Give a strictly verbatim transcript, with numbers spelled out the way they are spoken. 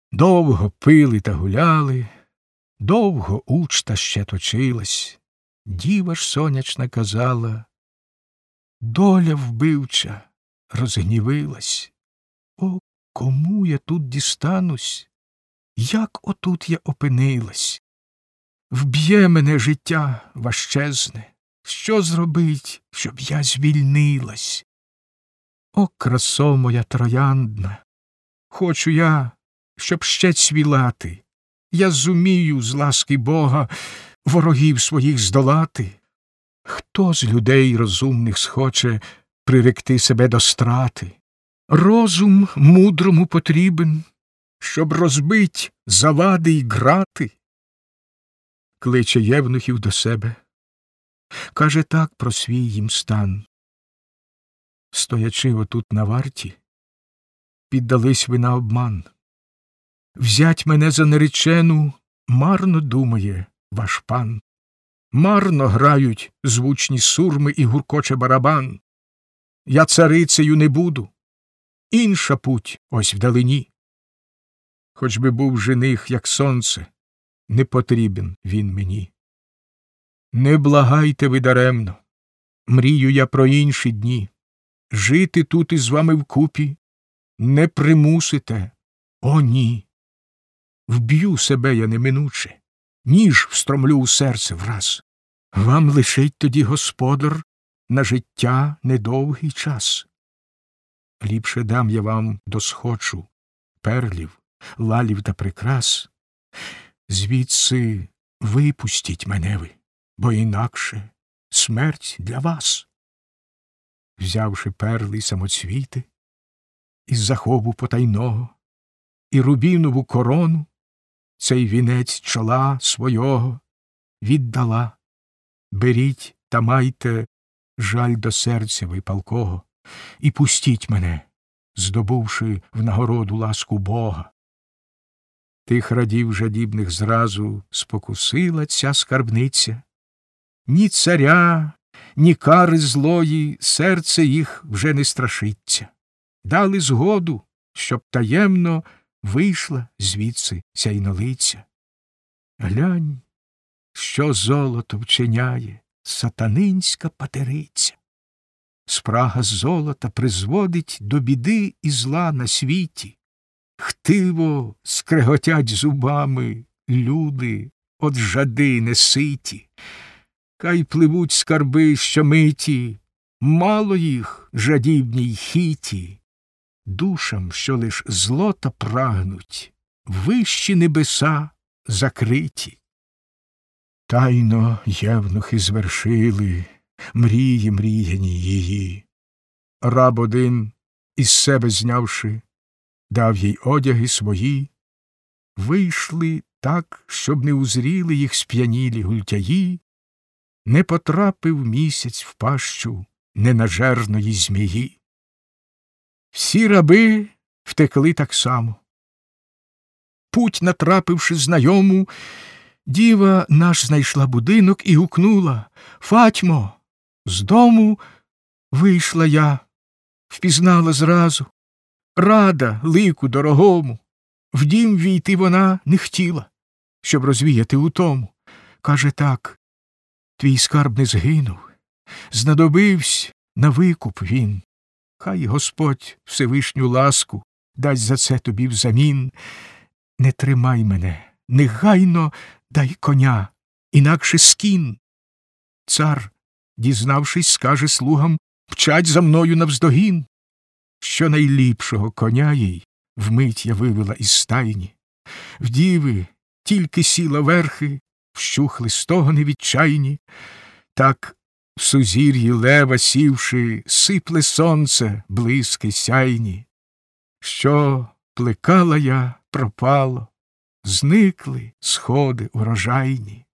Довго пили та гуляли, довго учта ще точилась. Діва ж сонячна казала: доля вбивча розгнівилась. О, кому я тут дістанусь? Як отут я опинилась? Вб'є мене життя важчезне. Що зробить, щоб я звільнилась? О, красо моя трояндна! Хочу я, щоб ще цвілати. Я зумію з ласки Бога ворогів своїх здолати. Хто з людей розумних схоче приректи себе до страти? Розум мудрому потрібен, щоб розбить завади й грати. Кличе євнухів до себе, каже так про свій їм стан. Стоячи отут на варті, піддались ви на обман. Взять мене за наречену марно думає ваш пан. Марно грають звучні сурми і гуркоче барабан. Я царицею не буду, інша путь ось вдалині. Хоч би був жених, як сонце, не потрібен він мені. Не благайте ви даремно, мрію я про інші дні. Жити тут із вами вкупі не примусите, о ні. Вб'ю себе я неминуче, ніж встромлю у серце враз. Вам лишить тоді господар на життя недовгий час. Ліпше дам я вам досхочу перлів, лалів та прикрас. Звідси випустіть мене ви, бо інакше смерть для вас. Взявши перли й самоцвіти, із захову потайного, і рубінову корону, цей вінець чола свого віддала. Беріть та майте жаль до серця ви палкого, і пустіть мене, здобувши в нагороду ласку Бога. Тих радів жадібних зразу спокусила ця скарбниця. Ні царя, ні кари злої серце їх вже не страшиться. Дали згоду, щоб таємно вийшла звідси сяйнолиця. Глянь, що золото вчиняє сатанинська патериця. Спрага золота призводить до біди і зла на світі. Хтиво скреготять зубами люди от жади неситі. Хай пливуть скарби щомиті, мало їх жадібній хіті. Душам, що лиш злота прагнуть, вищі небеса закриті. Тайно євнухи звершили мрії мріяні її. Раб один, із себе знявши, дав їй одяги свої. Вийшли так, щоб не узріли їх сп'янілі гультяї. Не потрапив місяць в пащу ненажерної змії. Всі раби втекли так само. Путь натрапивши знайому, діва наш знайшла будинок і гукнула: «Фатьмо!» З дому вийшла я, впізнала зразу, рада лику дорогому. В дім війти вона не хотіла, щоб розвіяти утому. Каже так: твій скарб не згинув, знадобивсь на викуп він. Хай Господь Всевишню ласку дасть за це тобі взамін. Не тримай мене, негайно дай коня, інакше скін. Цар, дізнавшись, скаже слугам мчать за мною навздогін. Що найліпшого коня їй вмить я вивела із стайні. В діви тільки сіла верхи, вщухли стогони відчайні. Так в сузір'ї лева сівши, сипле сонце блиски сяйні. Що плекала я, пропало, зникли сходи урожайні.